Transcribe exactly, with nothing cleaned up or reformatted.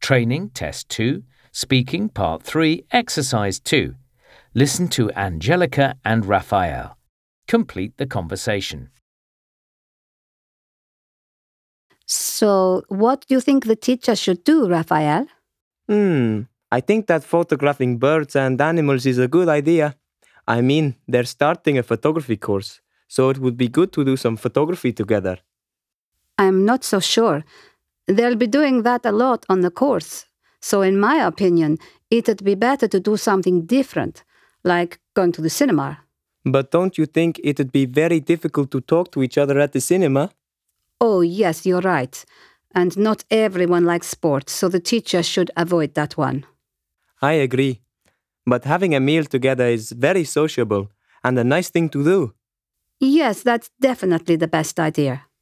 Training Test two, Speaking Part three, Exercise two. Listen to Angelica and Raphael. Complete the conversation. So, what do you think the teacher should do, Raphael? Hmm, I think that photographing birds and animals is a good idea. I mean, they're starting a photography course, so it would be good to do some photography together. I'm not so sure. They'll be doing that a lot on the course. So in my opinion, it'd be better to do something different, like going to the cinema. But don't you think it'd be very difficult to talk to each other at the cinema? Oh, yes, you're right. And not everyone likes sports, so the teacher should avoid that one. I agree. But having a meal together is very sociable and a nice thing to do. Yes, that's definitely the best idea.